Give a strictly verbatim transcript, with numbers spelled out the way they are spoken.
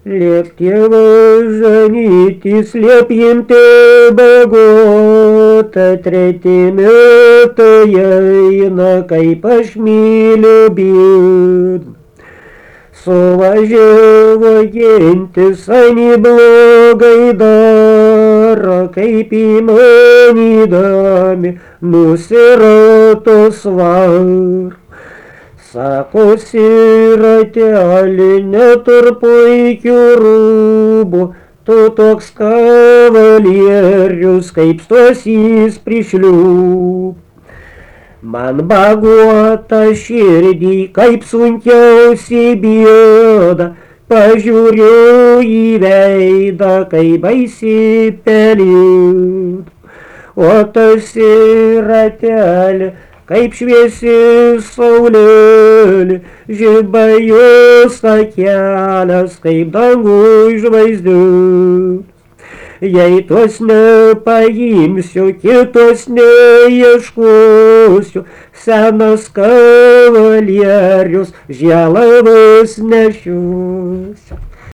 Lėktuvas žanytis liepim tebagota, treti metai eina, kaip aš myliu bėdą. Suvažiavo gentis, ani blogai daro, kaip įmanydami nusirato svarų. Sakosi ratelį, netur puikių rūbų, tu toks kavalierius, kaip Stasys prišliūb. Man baguota širdį, kaip sunkiausiai bėda, pažiūriu į veidą, kaip baisi pelėda. O tas ratelė, kaip šviesi saulėlė, žiba jos kelias, kaip dangų žvaigždės. Jei tuos nepaimsiu, kitos neieškosiu, senas kavalierius žėlavas nešios.